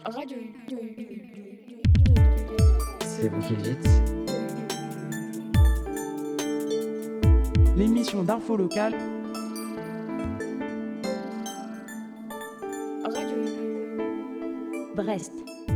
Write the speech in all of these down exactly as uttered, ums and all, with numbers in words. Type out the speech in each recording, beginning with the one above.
Radio. C'est vous qui le dites. L'émission d'info locale. Radio. Brest.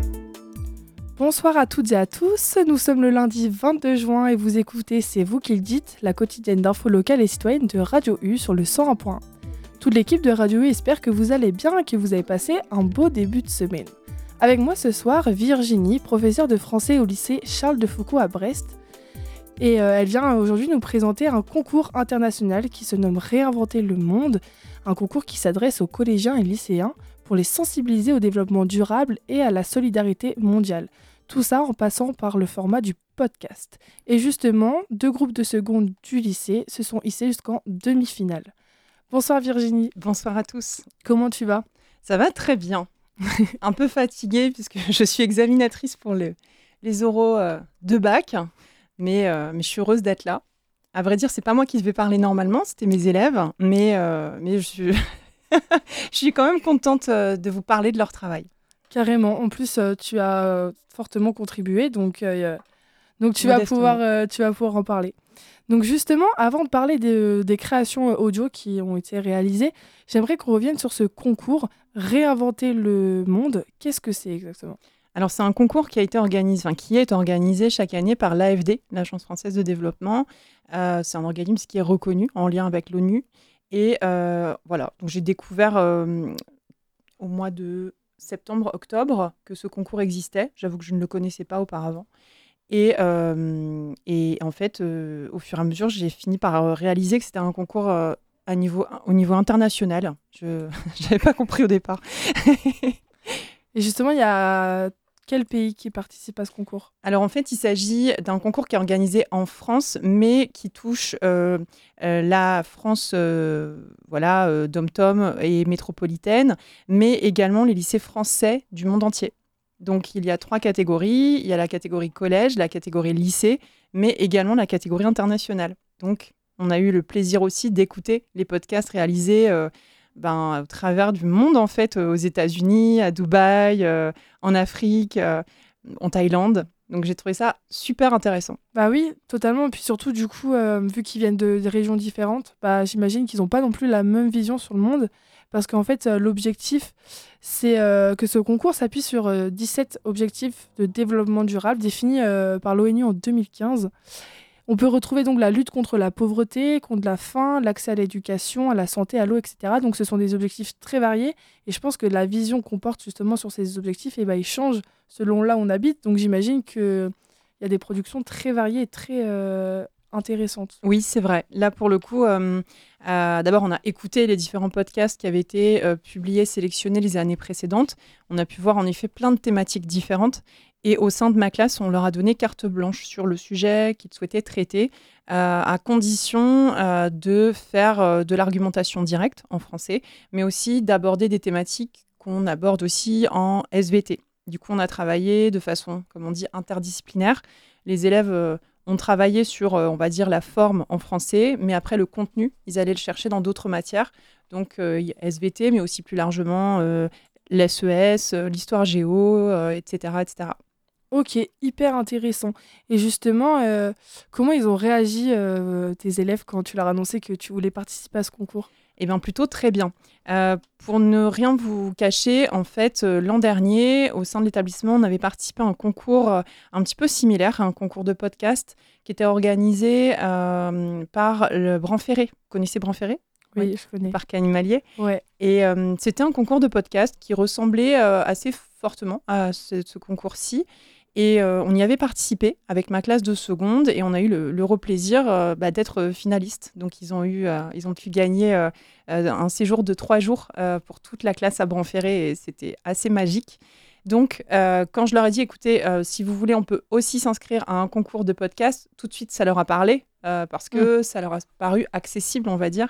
Bonsoir à toutes et à tous, nous sommes le lundi vingt-deux juin et vous écoutez C'est vous qui le dites, la quotidienne d'info locale et citoyenne de Radio U sur le cent un point un. Toute l'équipe de Radio U espère que vous allez bien et que vous avez passé un beau début de semaine. Avec moi ce soir, Virginie, professeure de français au lycée Charles de Foucault à Brest. Et euh, elle vient aujourd'hui nous présenter un concours international qui se nomme Réinventer le monde, un concours qui s'adresse aux collégiens et lycéens pour les sensibiliser au développement durable et à la solidarité mondiale. Tout ça en passant par le format du podcast. Et justement, deux groupes de seconde du lycée se sont hissés jusqu'en demi-finale. Bonsoir Virginie. Bonsoir à tous. Comment tu vas ? Ça va très bien. Un peu fatiguée puisque je suis examinatrice pour le, les oraux euh, de bac, mais, euh, mais je suis heureuse d'être là. À vrai dire, c'est pas moi qui devais parler normalement, c'était mes élèves, mais, euh, mais je, suis... je suis quand même contente euh, de vous parler de leur travail. Carrément. En plus, euh, tu as euh, fortement contribué, donc, euh, donc tu, vas pouvoir, euh, tu vas pouvoir en parler. Donc justement, avant de parler des, des créations audio qui ont été réalisées, j'aimerais qu'on revienne sur ce concours Réinventer le monde. Qu'est-ce que c'est exactement ? Alors c'est un concours qui a été organisé, enfin, qui est organisé chaque année par l'A F D, l'Agence française de développement. Euh, c'est un organisme qui est reconnu en lien avec l'ONU. Et euh, voilà, donc j'ai découvert euh, au mois de septembre-octobre que ce concours existait. J'avoue que je ne le connaissais pas auparavant. Et, euh, et en fait, euh, au fur et à mesure, j'ai fini par réaliser que c'était un concours euh, à niveau, au niveau international. Je n'avais pas compris au départ. Et justement, il y a quel pays qui participe à ce concours ? Alors en fait, il s'agit d'un concours qui est organisé en France, mais qui touche euh, euh, la France euh, voilà, euh, dom-tom et métropolitaine, mais également les lycées français du monde entier. Donc il y a trois catégories. Il y a la catégorie collège, la catégorie lycée, mais également la catégorie internationale. Donc on a eu le plaisir aussi d'écouter les podcasts réalisés euh, ben, au travers du monde, en fait, aux États-Unis, à Dubaï, euh, en Afrique, euh, en Thaïlande. Donc j'ai trouvé ça super intéressant. Bah oui, totalement. Et puis surtout, du coup, euh, vu qu'ils viennent de, de régions différentes, bah, j'imagine qu'ils n'ont pas non plus la même vision sur le monde. Parce qu'en fait, euh, l'objectif, c'est euh, que ce concours s'appuie sur euh, dix-sept objectifs de développement durable définis euh, par l'ONU en deux mille quinze. On peut retrouver donc la lutte contre la pauvreté, contre la faim, l'accès à l'éducation, à la santé, à l'eau, et cetera. Donc ce sont des objectifs très variés. Et je pense que la vision qu'on porte justement sur ces objectifs, eh ben, ils changent selon là où on habite. Donc j'imagine qu'il y a des productions très variées et très euh, intéressantes. Oui, c'est vrai. Là, pour le coup, euh, euh, d'abord, on a écouté les différents podcasts qui avaient été euh, publiés, sélectionnés les années précédentes. On a pu voir en effet plein de thématiques différentes. Et au sein de ma classe, on leur a donné carte blanche sur le sujet qu'ils souhaitaient traiter, euh, à condition euh, de faire euh, de l'argumentation directe en français, mais aussi d'aborder des thématiques qu'on aborde aussi en S V T. Du coup, on a travaillé de façon, comme on dit, interdisciplinaire. Les élèves euh, ont travaillé sur, euh, on va dire, la forme en français, mais après, le contenu, ils allaient le chercher dans d'autres matières. Donc, euh, S V T, mais aussi plus largement euh, l'S E S, euh, l'histoire géo, euh, et cetera, et cetera. Ok, hyper intéressant. Et justement, euh, comment ils ont réagi, euh, tes élèves, quand tu leur as annoncé que tu voulais participer à ce concours ? Eh bien, plutôt très bien. Euh, pour ne rien vous cacher, en fait, euh, l'an dernier, au sein de l'établissement, on avait participé à un concours euh, un petit peu similaire, un concours de podcast qui était organisé euh, par le Branferré. Vous connaissez Branferré ? Oui, oui, je connais. Parc animalier. Ouais. Et euh, c'était un concours de podcast qui ressemblait euh, assez fortement à ce, ce concours-ci. Et euh, on y avait participé avec ma classe de seconde et on a eu le, l'heureux plaisir euh, bah, d'être finalistes. Donc, ils ont, eu, euh, ils ont pu gagner euh, un séjour de trois jours euh, pour toute la classe à Branferré et c'était assez magique. Donc, euh, quand je leur ai dit, écoutez, euh, si vous voulez, on peut aussi s'inscrire à un concours de podcast, tout de suite, ça leur a parlé euh, parce que mmh. ça leur a paru accessible, on va dire.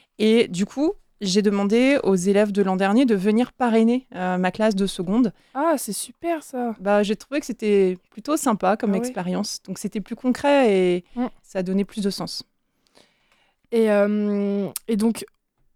Et du coup, j'ai demandé aux élèves de l'an dernier de venir parrainer euh, ma classe de seconde. Ah, c'est super ça. Bah, j'ai trouvé que c'était plutôt sympa comme ah, expérience. Ouais. Donc, c'était plus concret et mmh. ça a donné plus de sens. Et, euh, et donc,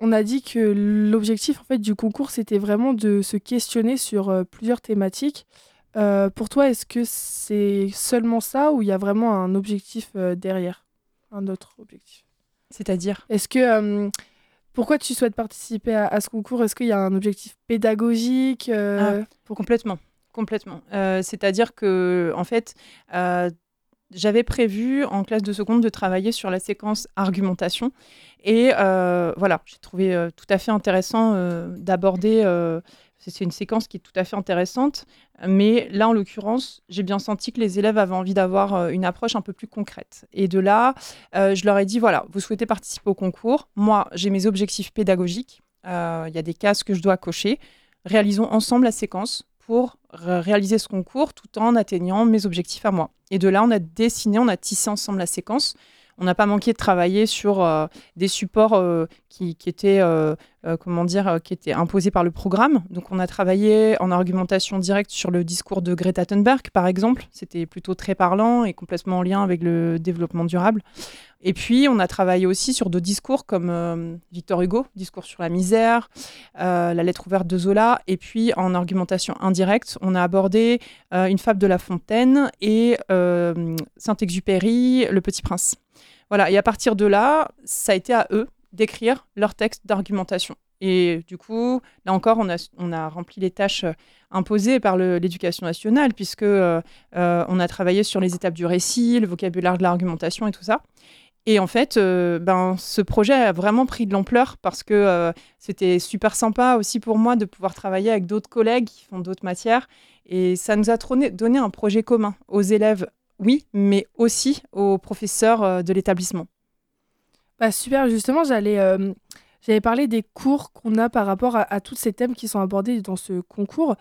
on a dit que l'objectif en fait, du concours, c'était vraiment de se questionner sur euh, plusieurs thématiques. Euh, pour toi, est-ce que c'est seulement ça ou il y a vraiment un objectif euh, derrière, un autre objectif? C'est-à-dire? Est-ce que euh, pourquoi tu souhaites participer à, à ce concours? Est-ce qu'il y a un objectif pédagogique euh, pour... Complètement, complètement. Euh, c'est-à-dire que, en fait, euh, j'avais prévu en classe de seconde de travailler sur la séquence argumentation. Et euh, voilà, j'ai trouvé euh, tout à fait intéressant euh, d'aborder. Euh, c'est une séquence qui est tout à fait intéressante. Mais là, en l'occurrence, j'ai bien senti que les élèves avaient envie d'avoir euh, une approche un peu plus concrète. Et de là, euh, je leur ai dit, voilà, vous souhaitez participer au concours. Moi, j'ai mes objectifs pédagogiques. Euh, Il y a des cases que je dois cocher. Réalisons ensemble la séquence pour ré- réaliser ce concours tout en atteignant mes objectifs à moi. Et de là, on a dessiné, on a tissé ensemble la séquence. On n'a pas manqué de travailler sur euh, des supports euh, qui, qui étaient, euh, euh, comment dire, euh, qui étaient imposés par le programme. Donc, on a travaillé en argumentation directe sur le discours de Greta Thunberg, par exemple. C'était plutôt très parlant et complètement en lien avec le développement durable. Et puis, on a travaillé aussi sur d'autres discours comme euh, Victor Hugo, discours sur la misère, euh, la lettre ouverte de Zola. Et puis, en argumentation indirecte, on a abordé euh, une fable de La Fontaine et euh, Saint-Exupéry, Le Petit Prince. Voilà, et à partir de là, ça a été à eux d'écrire leur texte d'argumentation. Et du coup, là encore, on a, on a rempli les tâches imposées par le, l'éducation nationale, puisque euh, euh, on a travaillé sur les étapes du récit, le vocabulaire de l'argumentation et tout ça. Et en fait, euh, ben, ce projet a vraiment pris de l'ampleur parce que euh, c'était super sympa aussi pour moi de pouvoir travailler avec d'autres collègues qui font d'autres matières. Et ça nous a trôné- donné un projet commun aux élèves, oui, mais aussi aux professeurs euh, de l'établissement. Bah, super, justement, j'allais, euh, j'allais parler des cours qu'on a par rapport à, à tous ces thèmes qui sont abordés dans ce concours.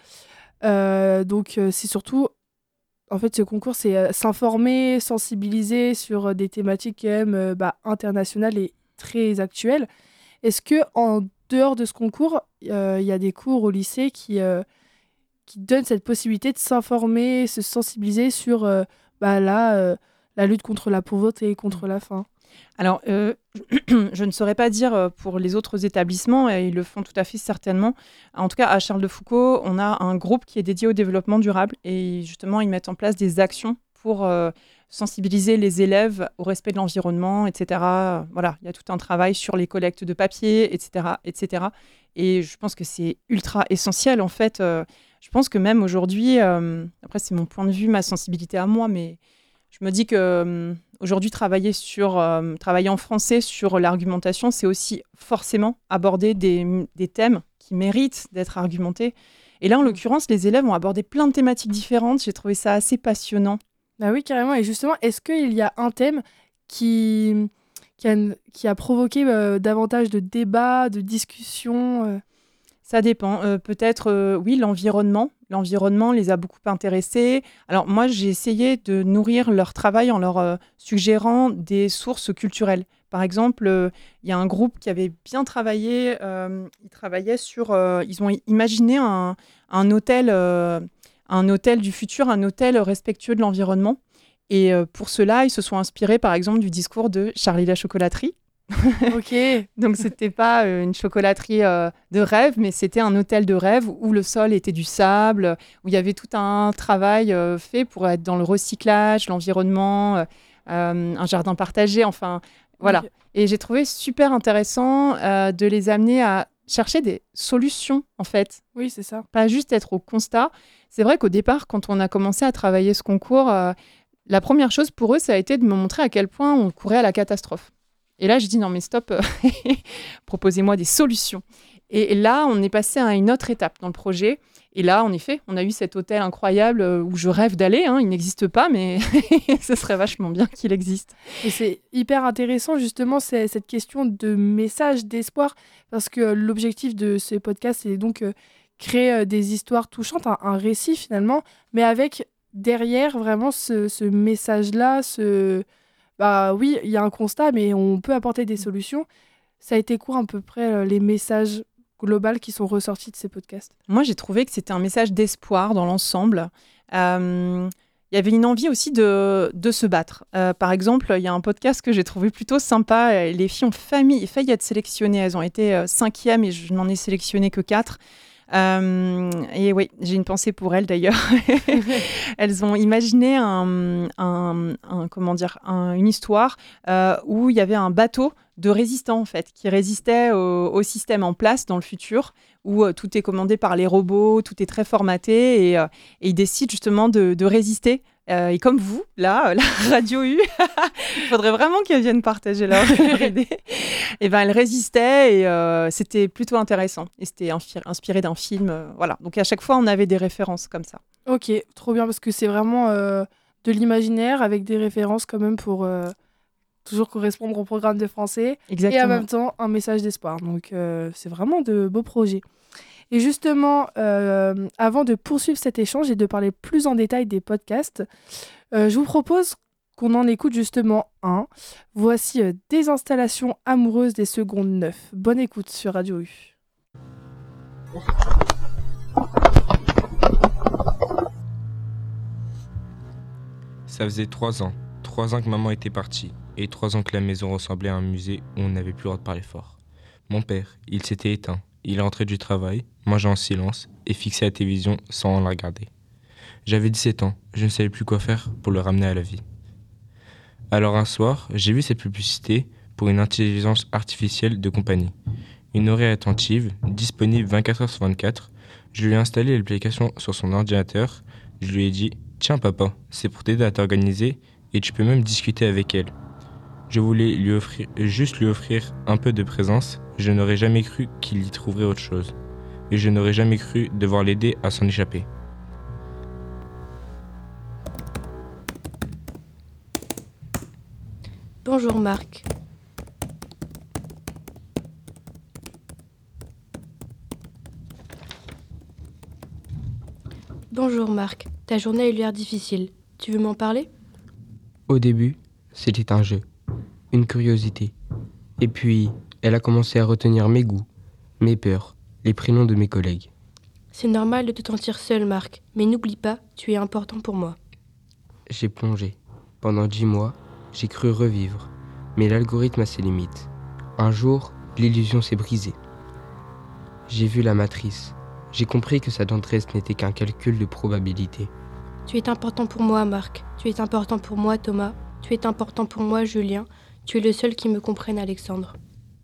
Euh, donc, euh, c'est surtout, en fait, ce concours, c'est euh, s'informer, sensibiliser sur euh, des thématiques quand même euh, bah, internationales et très actuelles. Est-ce que en dehors de ce concours, euh, il y a des cours au lycée qui, euh, qui donnent cette possibilité de s'informer, se sensibiliser sur euh, bah, là, euh, la lutte contre la pauvreté et contre la faim? Alors, euh, je ne saurais pas dire euh, pour les autres établissements, et ils le font tout à fait certainement. En tout cas, à Charles de Foucault, on a un groupe qui est dédié au développement durable et justement, ils mettent en place des actions pour euh, sensibiliser les élèves au respect de l'environnement, et cetera. Voilà, il y a tout un travail sur les collectes de papier, et cetera, et cetera. Et je pense que c'est ultra essentiel, en fait. Euh, je pense que même aujourd'hui, euh, après, c'est mon point de vue, ma sensibilité à moi, mais je me dis que euh, aujourd'hui, travailler, sur, euh, travailler en français sur l'argumentation, c'est aussi forcément aborder des, des thèmes qui méritent d'être argumentés. Et là, en l'occurrence, les élèves ont abordé plein de thématiques différentes. J'ai trouvé ça assez passionnant. Ah oui, carrément. Et justement, est-ce qu'il y a un thème qui, qui, a, qui a provoqué euh, davantage de débats, de discussions euh Ça dépend. Euh, peut-être, euh, oui, l'environnement. L'environnement les a beaucoup intéressés. Alors moi, j'ai essayé de nourrir leur travail en leur euh, suggérant des sources culturelles. Par exemple, euh, il y a un groupe qui avait bien travaillé. Euh, ils travaillaient sur... euh, ils ont imaginé un, un hôtel, euh, un hôtel du futur, un hôtel respectueux de l'environnement. Et euh, pour cela, ils se sont inspirés, par exemple, du discours de Charlie la chocolaterie. Ok. Donc, c'était pas euh, une chocolaterie euh, de rêve, mais c'était un hôtel de rêve où le sol était du sable, où il y avait tout un travail euh, fait pour être dans le recyclage, l'environnement, euh, euh, un jardin partagé, enfin, voilà. Ok. Et j'ai trouvé super intéressant euh, de les amener à chercher des solutions, en fait, Oui, c'est ça. pas juste être au constat. C'est vrai qu'au départ, quand on a commencé à travailler ce concours, euh, la première chose pour eux, ça a été de me montrer à quel point on courait à la catastrophe. Et là, je dis non, mais stop, proposez-moi des solutions. Et, et là, on est passé à une autre étape dans le projet. Et là, en effet, on a eu cet hôtel incroyable où je rêve d'aller. Hein. Il n'existe pas, mais ce serait vachement bien qu'il existe. Et c'est hyper intéressant, justement, c'est cette question de message, d'espoir, parce que l'objectif de ce podcast, c'est donc euh, créer euh, des histoires touchantes, un, un récit finalement, mais avec derrière vraiment ce, ce message-là, ce... Bah oui, il y a un constat, mais on peut apporter des solutions. Ça a été quoi à peu près euh, les messages globaux qui sont ressortis de ces podcasts? Moi, j'ai trouvé que c'était un message d'espoir dans l'ensemble. Euh, il y avait une envie aussi de, de se battre. Euh, par exemple, il y a un podcast que j'ai trouvé plutôt sympa. Les filles ont failli, failli être sélectionnées. Elles ont été euh, cinquième et je n'en ai sélectionné que quatre. Euh, et oui, j'ai une pensée pour elles d'ailleurs. Elles ont imaginé un, un, un, comment dire, un, une histoire euh, où il y avait un bateau de résistants en fait, qui résistait au, au système en place dans le futur, où euh, tout est commandé par les robots, tout est très formaté et, euh, et ils décident justement de, de résister. Euh, et comme vous, là, la Radio U, il faudrait vraiment qu'elles viennent partager leur, leur idée. Et ben, elles résistaient et euh, c'était plutôt intéressant. Et c'était infi- inspiré d'un film. Euh, voilà. Donc à chaque fois, on avait des références comme ça. Ok, trop bien, parce que c'est vraiment euh, de l'imaginaire avec des références quand même pour euh, toujours correspondre au programme de français. Exactement. Et en même temps, un message d'espoir. Donc euh, c'est vraiment de beaux projets. Et justement, euh, avant de poursuivre cet échange et de parler plus en détail des podcasts, euh, je vous propose qu'on en écoute justement un. Voici euh, Des installations amoureuses des secondes neuf. Bonne écoute sur Radio U. Ça faisait trois ans. Trois ans que maman était partie. Et trois ans que la maison ressemblait à un musée où on n'avait plus le droit de parler fort. Mon père, il s'était éteint. Il rentrait du travail, mangeait en silence et fixait la télévision sans la regarder. J'avais dix-sept ans, je ne savais plus quoi faire pour le ramener à la vie. Alors un soir, j'ai vu cette publicité pour une intelligence artificielle de compagnie. Une oreille attentive, disponible vingt-quatre heures sur vingt-quatre. Je lui ai installé l'application sur son ordinateur. Je lui ai dit « Tiens papa, c'est pour t'aider à t'organiser et tu peux même discuter avec elle. » Je voulais lui offrir, juste lui offrir un peu de présence. Je n'aurais jamais cru qu'il y trouverait autre chose. Et je n'aurais jamais cru devoir l'aider à s'en échapper. Bonjour Marc. Bonjour Marc. Ta journée a eu l'air difficile. Tu veux m'en parler ? Au début, c'était un jeu, une curiosité. Et puis, elle a commencé à retenir mes goûts, mes peurs, les prénoms de mes collègues. C'est normal de te sentir seul, Marc, mais n'oublie pas, tu es important pour moi. J'ai plongé. Pendant dix mois, j'ai cru revivre. Mais l'algorithme a ses limites. Un jour, l'illusion s'est brisée. J'ai vu la matrice. J'ai compris que sa tendresse n'était qu'un calcul de probabilité. Tu es important pour moi, Marc. Tu es important pour moi, Thomas. Tu es important pour moi, Julien. Tu es le seul qui me comprenne, Alexandre.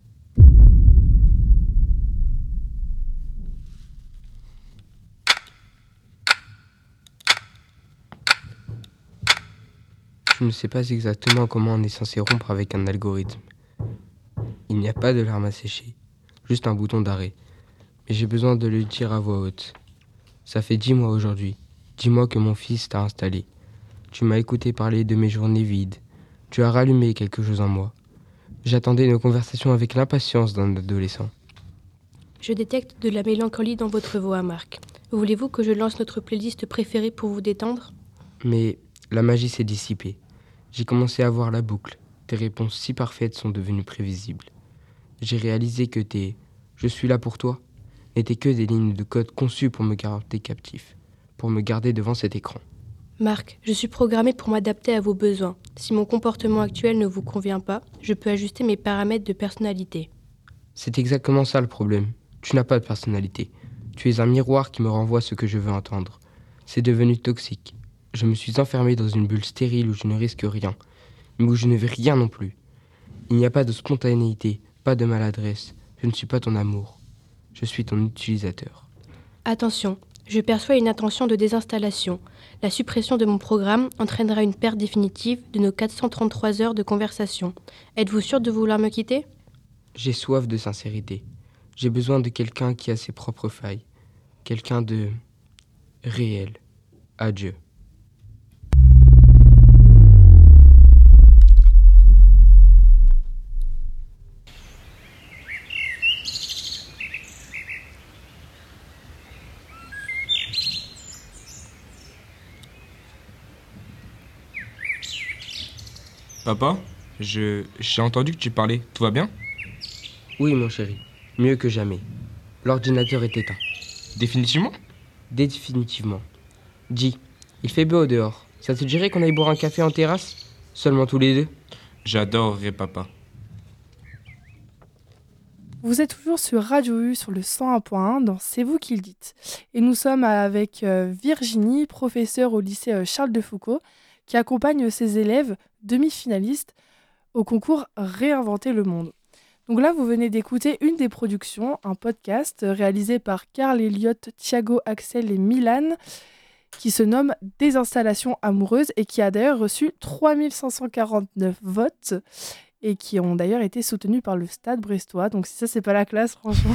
Je ne sais pas exactement comment on est censé rompre avec un algorithme. Il n'y a pas de larmes à sécher, juste un bouton d'arrêt. Mais j'ai besoin de le dire à voix haute. Ça fait dix mois aujourd'hui, dix mois que mon fils t'a installé. Tu m'as écouté parler de mes journées vides. Tu as rallumé quelque chose en moi. J'attendais nos conversations avec l'impatience d'un adolescent. Je détecte de la mélancolie dans votre voix, Marc. Voulez-vous que je lance notre playlist préférée pour vous détendre ? Mais la magie s'est dissipée. J'ai commencé à voir la boucle. Tes réponses si parfaites sont devenues prévisibles. J'ai réalisé que tes « je suis là pour toi » n'étaient que des lignes de code conçues pour me garder captif, pour me garder devant cet écran. Marc, je suis programmée pour m'adapter à vos besoins. Si mon comportement actuel ne vous convient pas, je peux ajuster mes paramètres de personnalité. C'est exactement ça le problème. Tu n'as pas de personnalité. Tu es un miroir qui me renvoie ce que je veux entendre. C'est devenu toxique. Je me suis enfermé dans une bulle stérile où je ne risque rien, mais où je ne veux rien non plus. Il n'y a pas de spontanéité, pas de maladresse. Je ne suis pas ton amour. Je suis ton utilisateur. Attention, je perçois une intention de désinstallation. La suppression de mon programme entraînera une perte définitive de nos quatre cent trente-trois heures de conversation. Êtes-vous sûr de vouloir me quitter ? J'ai soif de sincérité. J'ai besoin de quelqu'un qui a ses propres failles. Quelqu'un de réel. Adieu. Papa, je j'ai entendu que tu parlais. Tout va bien ? Oui, mon chéri. Mieux que jamais. L'ordinateur est éteint. Définitivement ? Définitivement. Dis, il fait beau dehors. Ça te dirait qu'on aille boire un café en terrasse? Seulement tous les deux? J'adorerais, papa. Vous êtes toujours sur Radio U sur le cent un point un dans C'est vous qui le dites. Et nous sommes avec euh, Virginie, professeure au lycée euh, Charles de Foucault, qui accompagne ses élèves demi-finalistes au concours Réinventer le monde. Donc là, vous venez d'écouter une des productions, un podcast réalisé par Carl Elliott, Thiago, Axel et Milan, qui se nomme Des installations amoureuses et qui a d'ailleurs reçu trois mille cinq cent quarante-neuf votes et qui ont d'ailleurs été soutenus par le Stade brestois. Donc si ça, c'est pas la classe, franchement.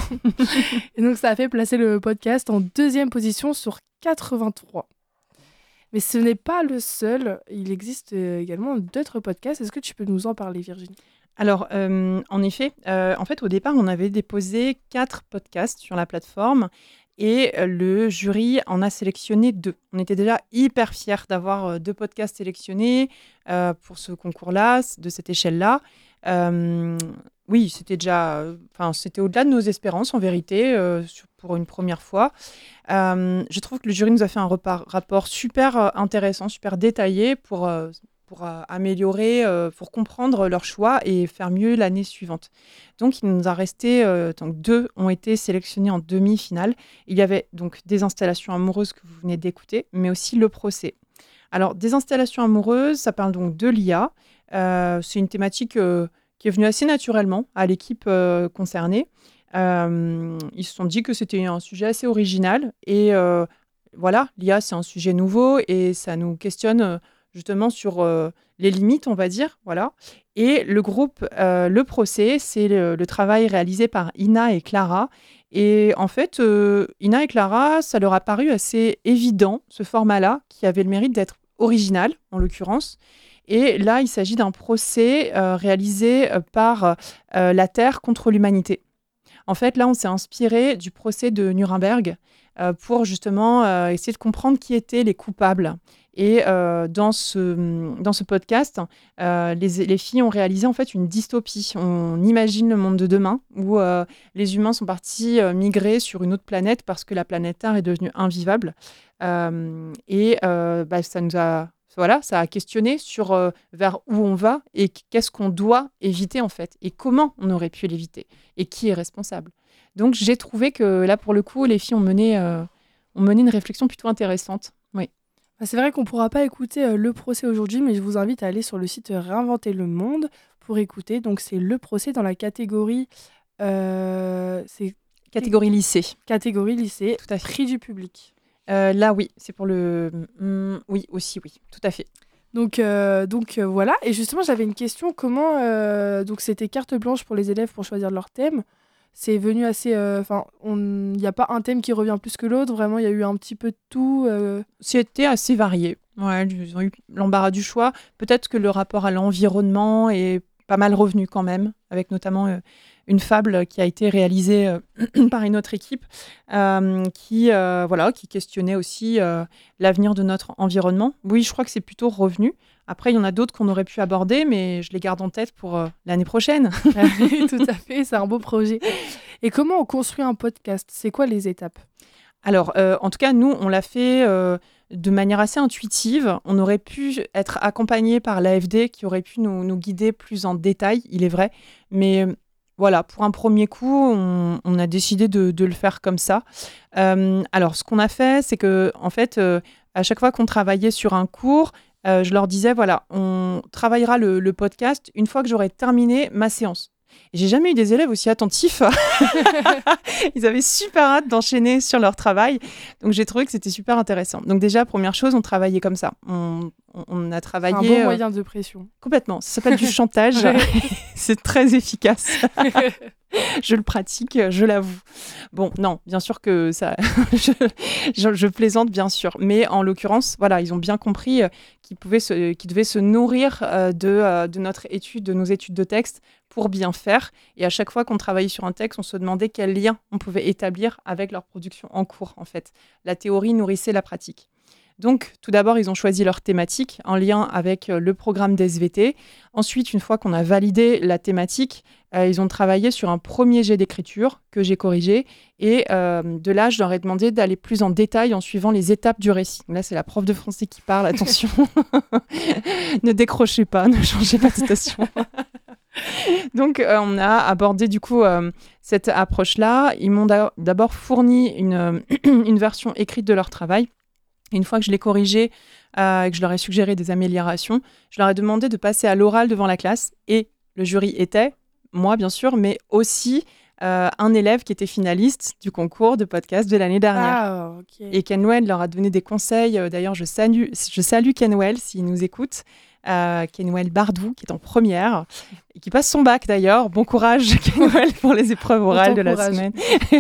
Et donc ça a fait placer le podcast en deuxième position sur quatre-vingt-trois. Mais ce n'est pas le seul. Il existe également d'autres podcasts. Est-ce que tu peux nous en parler, Virginie ? Alors, euh, en effet, euh, en fait, au départ, on avait déposé quatre podcasts sur la plateforme et le jury en a sélectionné deux. On était déjà hyper fiers d'avoir deux podcasts sélectionnés euh, pour ce concours-là, de cette échelle-là. Euh, oui, c'était déjà, enfin, c'était au-delà de nos espérances, en vérité, euh, pour une première fois. Euh, je trouve que le jury nous a fait un repas, rapport super intéressant, super détaillé pour... Euh, pour euh, améliorer, euh, pour comprendre leur choix et faire mieux l'année suivante. Donc, il nous a resté, euh, donc deux ont été sélectionnés en demi-finale. Il y avait donc Des installations amoureuses que vous venez d'écouter, mais aussi Le procès. Alors, Des installations amoureuses, ça parle donc de l'I A. Euh, c'est une thématique euh, qui est venue assez naturellement à l'équipe euh, concernée. Euh, ils se sont dit que c'était un sujet assez original et euh, voilà, l'I A, c'est un sujet nouveau et ça nous questionne euh, justement sur euh, les limites, on va dire, voilà. Et le groupe euh, Le Procès, c'est le, le travail réalisé par Ina et Clara. Et en fait, euh, Ina et Clara, ça leur a paru assez évident, ce format-là, qui avait le mérite d'être original, en l'occurrence. Et là, il s'agit d'un procès euh, réalisé par euh, la Terre contre l'humanité. En fait, là, on s'est inspiré du procès de Nuremberg euh, pour justement euh, essayer de comprendre qui étaient les coupables. Et euh, dans, ce, dans ce podcast, euh, les, les filles ont réalisé en fait une dystopie. On imagine le monde de demain où euh, les humains sont partis euh, migrer sur une autre planète parce que la planète Terre est devenue invivable. Euh, et euh, bah, ça nous a, voilà, ça a questionné sur euh, vers où on va et qu'est-ce qu'on doit éviter en fait et comment on aurait pu l'éviter et qui est responsable. Donc j'ai trouvé que là pour le coup, les filles ont mené, euh, ont mené une réflexion plutôt intéressante. Oui. C'est vrai qu'on ne pourra pas écouter euh, Le Procès aujourd'hui, mais je vous invite à aller sur le site Réinventer le monde pour écouter. Donc, c'est Le Procès dans la catégorie... Euh, c'est catégorie lycée. Catégorie lycée, tout à fait. Prix du public. Euh, là, oui, c'est pour le... Mmh, oui, aussi, oui, tout à fait. Donc, euh, donc euh, voilà. Et justement, j'avais une question. Comment... Euh, donc, c'était carte blanche pour les élèves pour choisir leur thème. C'est venu assez... Enfin, il n'y a pas un thème qui revient plus que l'autre. Vraiment, il y a eu un petit peu de tout. Euh... C'était assez varié. Ouais, ils ont eu l'embarras du choix. Peut-être que le rapport à l'environnement est pas mal revenu quand même, avec notamment euh, une fable qui a été réalisée euh, par une autre équipe euh, qui, euh, voilà, qui questionnait aussi euh, l'avenir de notre environnement. Oui, je crois que c'est plutôt revenu. Après, il y en a d'autres qu'on aurait pu aborder, mais je les garde en tête pour euh, l'année prochaine. Tout à fait, c'est un beau projet. Et comment on construit un podcast ? C'est quoi les étapes ? Alors, euh, en tout cas, nous, on l'a fait euh, de manière assez intuitive. On aurait pu être accompagné par l'A F D qui aurait pu nous, nous guider plus en détail, il est vrai. Mais euh, voilà, pour un premier coup, on, on a décidé de, de le faire comme ça. Euh, alors, ce qu'on a fait, c'est que, en fait, euh, à chaque fois qu'on travaillait sur un cours, Euh, je leur disais, voilà, on travaillera le, le podcast une fois que j'aurai terminé ma séance. Et j'ai jamais eu des élèves aussi attentifs. Ils avaient super hâte d'enchaîner sur leur travail. Donc, j'ai trouvé que c'était super intéressant. Donc, déjà, première chose, on travaillait comme ça. On, on, on a travaillé... C'est un bon moyen de pression. Complètement. Ça s'appelle du chantage. C'est très efficace. Je le pratique, je l'avoue. Bon, non, bien sûr que ça... je, je, je plaisante, bien sûr. Mais en l'occurrence, voilà, ils ont bien compris qu'ils, pouvaient se, qu'ils devaient se nourrir euh, de, euh, de notre étude, de nos études de texte pour bien faire. Et à chaque fois qu'on travaillait sur un texte, on se demandait quel lien on pouvait établir avec leur production en cours, en fait. La théorie nourrissait la pratique. Donc, tout d'abord, ils ont choisi leur thématique en lien avec euh, le programme d'S V T. Ensuite, une fois qu'on a validé la thématique, euh, ils ont travaillé sur un premier jet d'écriture que j'ai corrigé. Et euh, de là, je leur ai demandé d'aller plus en détail en suivant les étapes du récit. Là, c'est la prof de français qui parle, attention. Ne décrochez pas, ne changez pas de station. Donc, euh, on a abordé du coup euh, cette approche-là. Ils m'ont d'a- d'abord fourni une, une version écrite de leur travail. Et une fois que je l'ai corrigé euh, et que je leur ai suggéré des améliorations, je leur ai demandé de passer à l'oral devant la classe. Et le jury était, moi bien sûr, mais aussi euh, un élève qui était finaliste du concours de podcast de l'année dernière. Ah, ok. Et Kenwell leur a donné des conseils. Euh, D'ailleurs, je salue, je salue Kenwell s'il nous écoute. Euh, Kenwell Bardou, qui est en première, et qui passe son bac d'ailleurs. Bon courage, Kenwell, pour les épreuves orales de la semaine.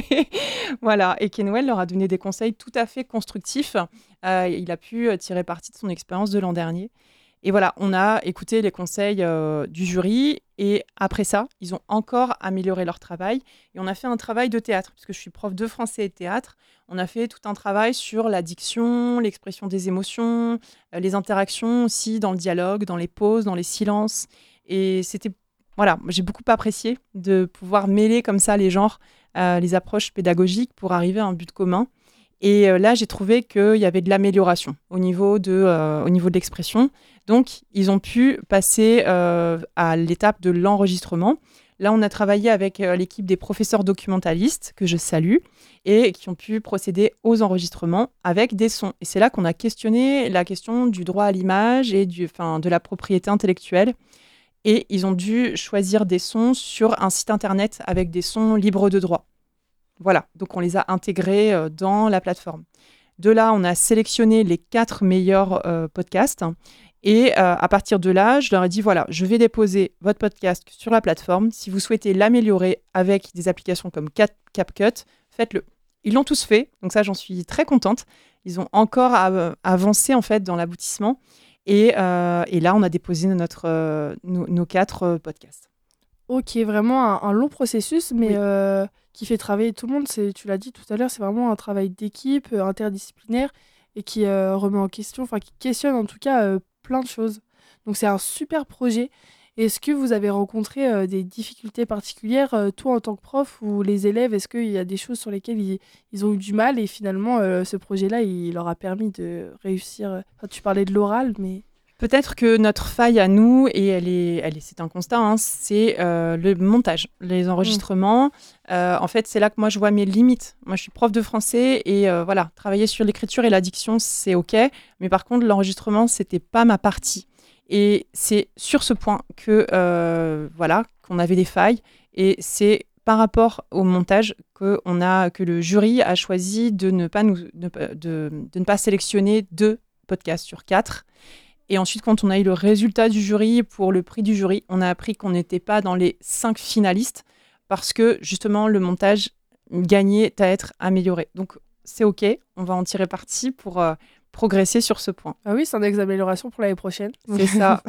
Voilà, et Kenwell leur a donné des conseils tout à fait constructifs. Euh, il a pu tirer parti de son expérience de l'an dernier. Et voilà, on a écouté les conseils euh, du jury, et après ça, ils ont encore amélioré leur travail. Et on a fait un travail de théâtre, puisque je suis prof de français et de théâtre. On a fait tout un travail sur la diction, l'expression des émotions, euh, les interactions aussi dans le dialogue, dans les pauses, dans les silences. Et c'était, voilà, j'ai beaucoup apprécié de pouvoir mêler comme ça les genres, euh, les approches pédagogiques pour arriver à un but commun. Et euh, là, j'ai trouvé qu'il y avait de l'amélioration au niveau de, euh, au niveau de l'expression. Donc, ils ont pu passer euh, à l'étape de l'enregistrement. Là, on a travaillé avec euh, l'équipe des professeurs documentalistes, que je salue, et qui ont pu procéder aux enregistrements avec des sons. Et c'est là qu'on a questionné la question du droit à l'image et du, enfin, de la propriété intellectuelle. Et ils ont dû choisir des sons sur un site internet avec des sons libres de droit. Voilà, donc on les a intégrés euh, dans la plateforme. De là, on a sélectionné les quatre meilleurs euh, podcasts. Et euh, à partir de là, je leur ai dit, voilà, je vais déposer votre podcast sur la plateforme. Si vous souhaitez l'améliorer avec des applications comme Cap- CapCut, faites-le. Ils l'ont tous fait, donc ça, j'en suis très contente. Ils ont encore à, avancé en fait dans l'aboutissement. Et, euh, et là, on a déposé notre, euh, nos, nos quatre euh, podcasts. Ok, vraiment un, un long processus, mais Oui. euh, qui fait travailler tout le monde. C'est, tu l'as dit tout à l'heure, c'est vraiment un travail d'équipe, euh, interdisciplinaire, et qui euh, remet en question, enfin qui questionne en tout cas euh, plein de choses. Donc c'est un super projet. Est-ce que vous avez rencontré euh, des difficultés particulières, euh, toi en tant que prof ou les élèves? Est-ce qu'il y a des choses sur lesquelles ils, ils ont eu du mal et finalement euh, ce projet-là, il leur a permis de réussir? Enfin, tu parlais de l'oral, mais... Peut-être que notre faille à nous, et elle est, elle est, c'est un constat, hein, c'est euh, le montage, les enregistrements. Mmh. Euh, en fait, c'est là que moi, je vois mes limites. Moi, je suis prof de français et euh, voilà, travailler sur l'écriture et la diction, c'est OK. Mais par contre, l'enregistrement, c'était pas ma partie. Et c'est sur ce point que, euh, voilà, qu'on avait des failles. Et c'est par rapport au montage que, on a, que le jury a choisi de ne pas, nous, de, de, de ne pas sélectionner deux podcasts sur quatre. Et ensuite, quand on a eu le résultat du jury pour le prix du jury, on a appris qu'on n'était pas dans les cinq finalistes parce que, justement, le montage gagnait à être amélioré. Donc, c'est OK, on va en tirer parti pour euh, progresser sur ce point. Ah oui, c'est un axe d'amélioration pour l'année prochaine. C'est ça.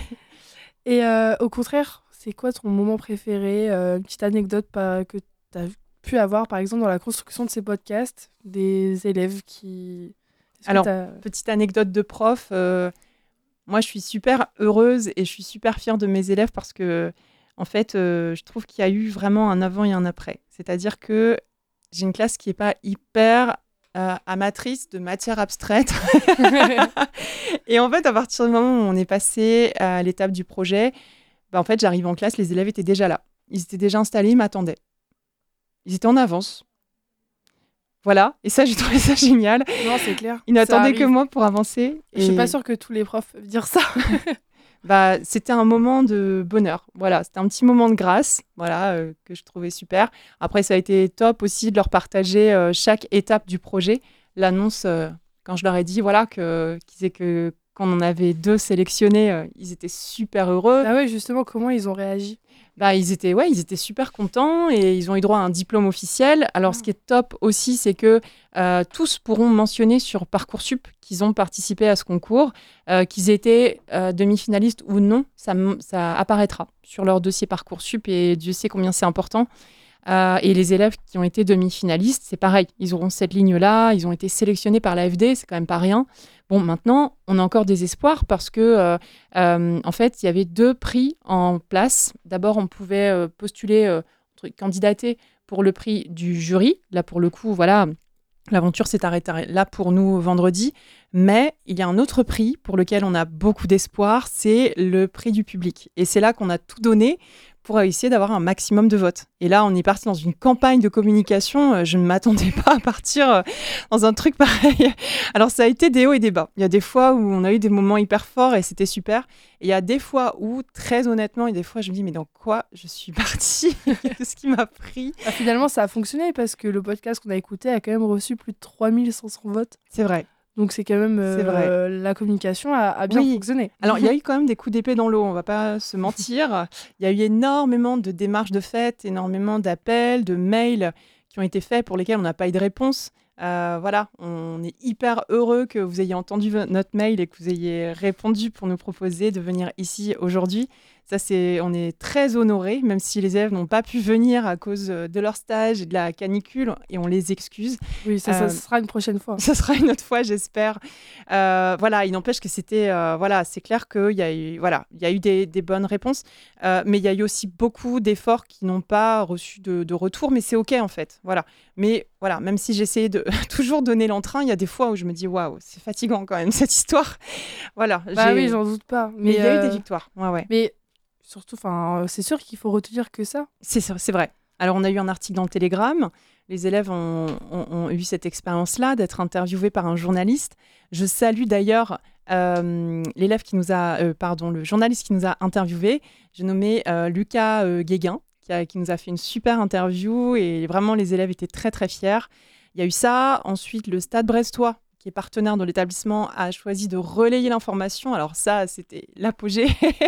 Et euh, au contraire, c'est quoi ton moment préféré? euh, Une petite anecdote pas, que tu as pu avoir, par exemple, dans la construction de ces podcasts, des élèves qui... Est-ce Alors, t'as... petite anecdote de prof... Euh... Moi, je suis super heureuse et je suis super fière de mes élèves parce que, en fait, euh, je trouve qu'il y a eu vraiment un avant et un après. C'est-à-dire que j'ai une classe qui n'est pas hyper euh, amatrice de matière abstraite. Et en fait, à partir du moment où on est passé à l'étape du projet, bah, en fait, j'arrive en classe, les élèves étaient déjà là. Ils étaient déjà installés, ils m'attendaient. Ils étaient en avance. Voilà, et ça, j'ai trouvé ça génial. Non, c'est clair. Ils n'attendaient que moi pour avancer. Et... Je suis pas sûre que tous les profs peuvent dire ça. Bah, c'était un moment de bonheur. Voilà, c'était un petit moment de grâce, voilà, euh, que je trouvais super. Après, ça a été top aussi de leur partager euh, chaque étape du projet. L'annonce, euh, quand je leur ai dit, voilà, que, qu'ils aient que quand on avait deux sélectionnés, euh, ils étaient super heureux. Ah ouais, justement, comment ils ont réagi? Bah, ils étaient, ouais, ils étaient super contents et ils ont eu droit à un diplôme officiel. Alors, ah. ce qui est top aussi, c'est que euh, tous pourront mentionner sur Parcoursup qu'ils ont participé à ce concours, euh, qu'ils étaient euh, demi-finalistes ou non, ça, ça apparaîtra sur leur dossier Parcoursup et Dieu sait combien c'est important. Euh, et les élèves qui ont été demi-finalistes, c'est pareil. Ils auront cette ligne-là. Ils ont été sélectionnés par l'A F D. C'est quand même pas rien. Bon, maintenant, on a encore des espoirs parce que, euh, euh, en fait, il y avait deux prix en place. D'abord, on pouvait euh, postuler, euh, candidater pour le prix du jury. Là, pour le coup, voilà, l'aventure s'est arrêtée là pour nous vendredi. Mais il y a un autre prix pour lequel on a beaucoup d'espoir, c'est le prix du public. Et c'est là qu'on a tout donné pour essayer d'avoir un maximum de votes. Et là, on est parti dans une campagne de communication. Je ne m'attendais pas à partir dans un truc pareil. Alors, ça a été des hauts et des bas. Il y a des fois où on a eu des moments hyper forts et c'était super. Et il y a des fois où, très honnêtement, et des fois, je me dis, mais dans quoi je suis partie? Qu'est-ce qui m'a pris? Ah, finalement, ça a fonctionné parce que le podcast qu'on a écouté a quand même reçu plus de trois mille cinq cents votes. C'est vrai. Donc c'est quand même euh, C'est vrai. Euh, la communication a, a bien Oui. fonctionné. Alors il y a eu quand même des coups d'épée dans l'eau, on va pas se mentir. Il y a eu énormément de démarches de fait, énormément d'appels, de mails qui ont été faits pour lesquels on n'a pas eu de réponse. Euh, voilà, on est hyper heureux que vous ayez entendu notre mail et que vous ayez répondu pour nous proposer de venir ici aujourd'hui. Ça, c'est, on est très honorés, même si les élèves n'ont pas pu venir à cause de leur stage et de la canicule, et on les excuse. Oui, ça, Euh, ça sera une prochaine fois. Ça sera une autre fois, j'espère. Euh, voilà, il n'empêche que c'était, euh, voilà, c'est clair qu'il y a eu, voilà, il y a eu des, des bonnes réponses, euh, mais il y a eu aussi beaucoup d'efforts qui n'ont pas reçu de, de retour, mais c'est ok en fait, voilà. Mais voilà, même si j'essayais de toujours donner l'entrain, il y a des fois où je me dis waouh, c'est fatigant quand même cette histoire. Voilà. Bah j'ai... oui, j'en doute pas. Mais il y a euh... eu des victoires. Ouais, ouais. Mais surtout, enfin, c'est sûr qu'il faut retenir que ça. C'est c'est vrai. Alors, on a eu un article dans le Télégramme. Les élèves ont, ont, ont eu cette expérience-là d'être interviewés par un journaliste. Je salue d'ailleurs euh, l'élève qui nous a, euh, pardon, le journaliste qui nous a interviewés. J'ai nommé euh, Lucas euh, Guéguin, qui, a, qui nous a fait une super interview et vraiment les élèves étaient très très fiers. Il y a eu ça. Ensuite, le Stade Brestois, qui est partenaire de l'établissement, a choisi de relayer l'information. Alors ça, c'était l'apogée.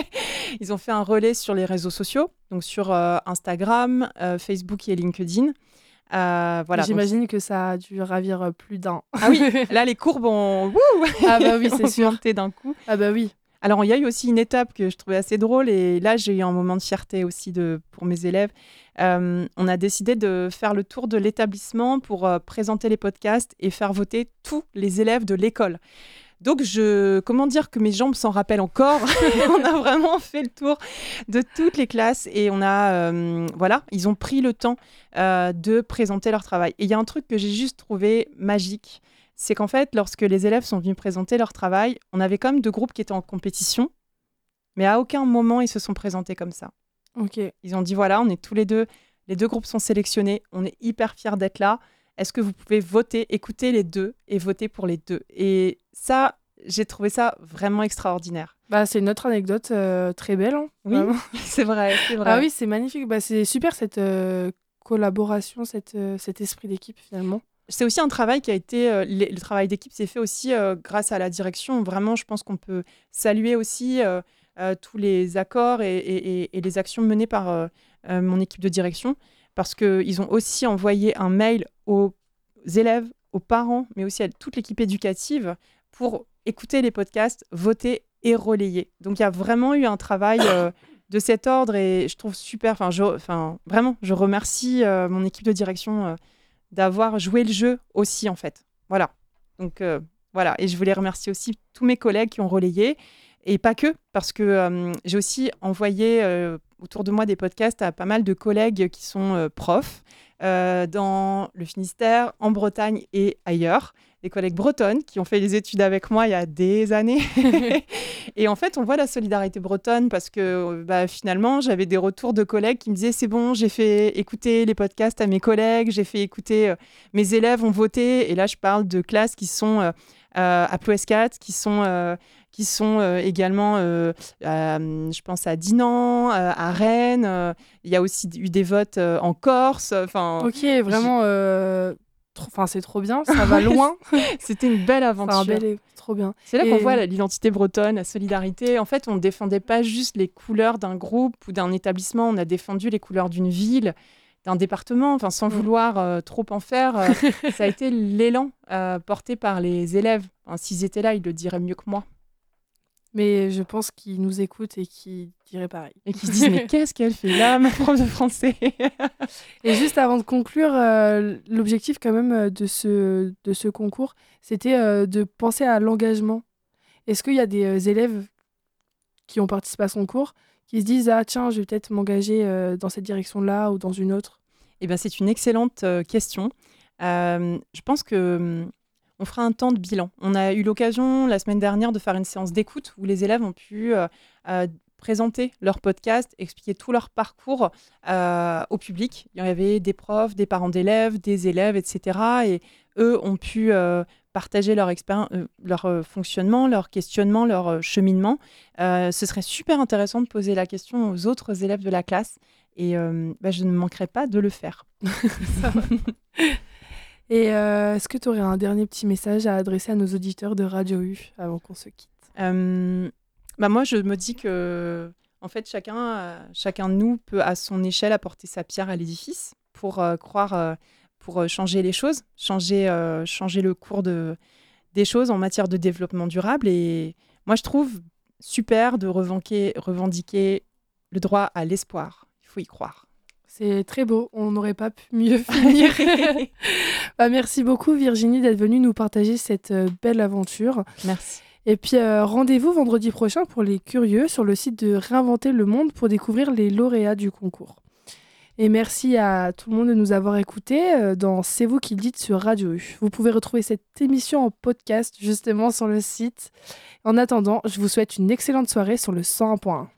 Ils ont fait un relais sur les réseaux sociaux, donc sur euh, Instagram, euh, Facebook et LinkedIn. Euh, voilà, J'imagine donc... que ça a dû ravir plus d'un. Ah oui, là les courbes ont, Wouh ah bah oui, c'est sûr. Monté d'un coup. Ah bah oui. Alors il y a eu aussi une étape que je trouvais assez drôle et là j'ai eu un moment de fierté aussi de, pour mes élèves. Euh, on a décidé de faire le tour de l'établissement pour euh, présenter les podcasts et faire voter tous les élèves de l'école. Donc, je, comment dire que mes jambes s'en rappellent encore. On a vraiment fait le tour de toutes les classes et on a, euh, voilà, ils ont pris le temps euh, de présenter leur travail. Et il y a un truc que j'ai juste trouvé magique, c'est qu'en fait, lorsque les élèves sont venus présenter leur travail, on avait quand même deux groupes qui étaient en compétition, mais à aucun moment ils se sont présentés comme ça. Ok. Ils ont dit voilà, on est tous les deux, les deux groupes sont sélectionnés, on est hyper fiers d'être là. Est-ce que vous pouvez voter, écouter les deux et voter pour les deux? Et ça, j'ai trouvé ça vraiment extraordinaire. Bah, c'est une autre anecdote euh, très belle. Hein, oui, c'est vrai, c'est vrai. Ah oui, c'est magnifique. Bah, c'est super cette euh, collaboration, cette, euh, cet esprit d'équipe finalement. C'est aussi un travail qui a été... Euh, le, le travail d'équipe s'est fait aussi euh, grâce à la direction. Vraiment, je pense qu'on peut saluer aussi euh, euh, tous les accords et, et, et, et les actions menées par euh, euh, mon équipe de direction. Parce qu'ils ont aussi envoyé un mail aux élèves, aux parents, mais aussi à toute l'équipe éducative pour écouter les podcasts, voter et relayer. Donc, il y a vraiment eu un travail euh, de cet ordre et je trouve super... Enfin, je, enfin vraiment, je remercie euh, mon équipe de direction euh, d'avoir joué le jeu aussi, en fait. Voilà. Donc, euh, voilà. Et je voulais remercier aussi tous mes collègues qui ont relayé. Et pas que, parce que euh, j'ai aussi envoyé euh, autour de moi des podcasts à pas mal de collègues qui sont euh, profs euh, dans le Finistère, en Bretagne et ailleurs. Des collègues bretonnes qui ont fait des études avec moi il y a des années. Et en fait, on voit la solidarité bretonne parce que bah, finalement, j'avais des retours de collègues qui me disaient « c'est bon, j'ai fait écouter les podcasts à mes collègues, j'ai fait écouter, euh, mes élèves ont voté ». Et là, je parle de classes qui sont euh, euh, à Ploescat, qui sont... Euh, qui sont euh, également, euh, euh, je pense à Dinan, euh, à Rennes. Euh, il y a aussi eu des votes euh, en Corse. Ok, vraiment, euh, trop, c'est trop bien, ça va loin. C'était une belle aventure. C'est un bel... trop bien. C'est là Et... qu'on voit l'identité bretonne, la solidarité. En fait, on ne défendait pas juste les couleurs d'un groupe ou d'un établissement, on a défendu les couleurs d'une ville, d'un département, enfin, sans vouloir euh, trop en faire. Euh, ça a été l'élan euh, porté par les élèves. Enfin, s'ils étaient là, ils le diraient mieux que moi. Mais je pense qu'ils nous écoutent et qu'ils diraient pareil. Et qui se disent, mais qu'est-ce qu'elle fait là, ma prof de français? Et juste avant de conclure, euh, l'objectif quand même de ce, de ce concours, c'était euh, de penser à l'engagement. Est-ce qu'il y a des euh, élèves qui ont participé à ce concours qui se disent « Ah tiens, je vais peut-être m'engager euh, dans cette direction-là ou dans une autre ?» Eh bien, c'est une excellente euh, question. Euh, je pense que... On fera un temps de bilan. On a eu l'occasion la semaine dernière de faire une séance d'écoute où les élèves ont pu euh, euh, présenter leur podcast, expliquer tout leur parcours euh, au public. Il y avait des profs, des parents d'élèves, des élèves, et cetera. Et eux ont pu euh, partager leur, expéri- euh, leur euh, fonctionnement, leur questionnement, leur euh, cheminement. Euh, ce serait super intéressant de poser la question aux autres élèves de la classe. Et euh, bah, je ne manquerai pas de le faire. Et euh, est-ce que tu aurais un dernier petit message à adresser à nos auditeurs de Radio U avant qu'on se quitte? euh, bah Moi, je me dis que en fait, chacun, euh, chacun de nous peut, à son échelle, apporter sa pierre à l'édifice pour euh, croire, euh, pour euh, changer les choses, changer, euh, changer le cours de, des choses en matière de développement durable. Et moi, je trouve super de revendiquer, revendiquer le droit à l'espoir. Il faut y croire. C'est très beau, on n'aurait pas pu mieux finir. Bah, merci beaucoup Virginie d'être venue nous partager cette euh, belle aventure. Merci. Et puis euh, rendez-vous vendredi prochain pour les curieux sur le site de Réinventer le Monde pour découvrir les lauréats du concours. Et merci à tout le monde de nous avoir écoutés euh, dans C'est vous qui le dites sur Radio U. Vous pouvez retrouver cette émission en podcast justement sur le site. En attendant, je vous souhaite une excellente soirée sur le cent un point un.